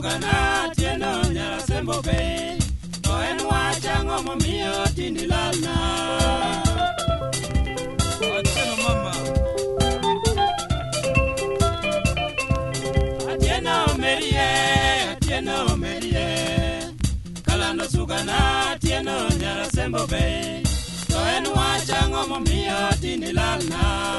sugana tieno nyara sembo be to en wacha ngomo miyo tindi lalna atieno mama atieno merie kalando sugana tieno nyara sembo be to en wacha ngomo miyo tindi lalna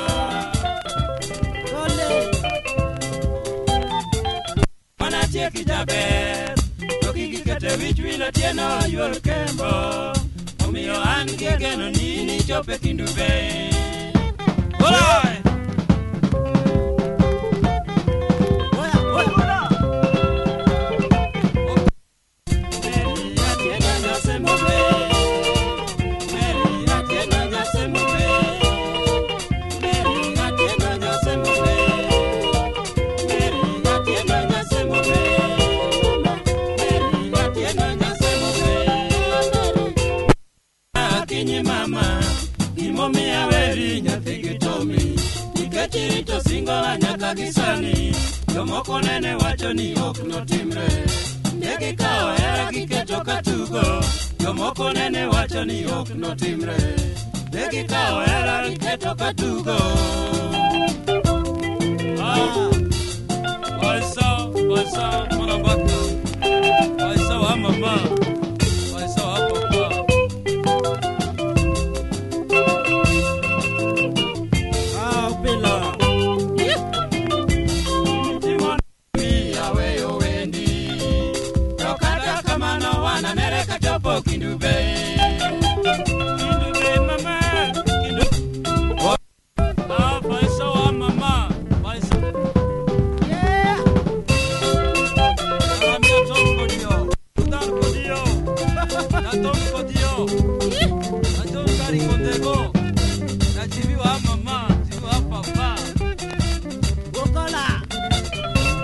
mana tieki jaber to kikikete wich wilo tieno yuol kembo omiyo an gegeno ni chope kindu be Olai! Chirito singo nyaka gisani jomoko nene wacho ni ok notimre ndege kao era giketo katugo jomoko nene wacho ni ok notimre ndege kao era giketo katugo Waisa marabaka Waisa wa mama Waisa wa papa Kindube mama Kindube Paisa wa mama Paisa Yeah Amia tonkodio Utankodio Natonkodio Naton kari kondego Nachibi wa